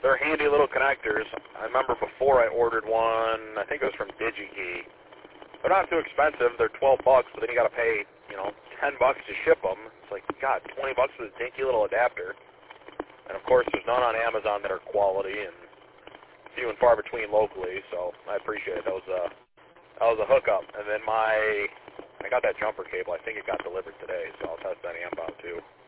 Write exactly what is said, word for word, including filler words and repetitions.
they're handy little connectors. I remember before I ordered one, I think it was from DigiKey. They're not too expensive. They're twelve bucks, but then you got to pay, you know, ten bucks to ship them. It's like, God, twenty bucks for this dinky little adapter. And of course, there's none on Amazon that are quality, and few and far between locally. So I appreciate it. That was a that was a hookup. And then my I got that jumper cable. I think it got delivered today, so I'll test that amp out too.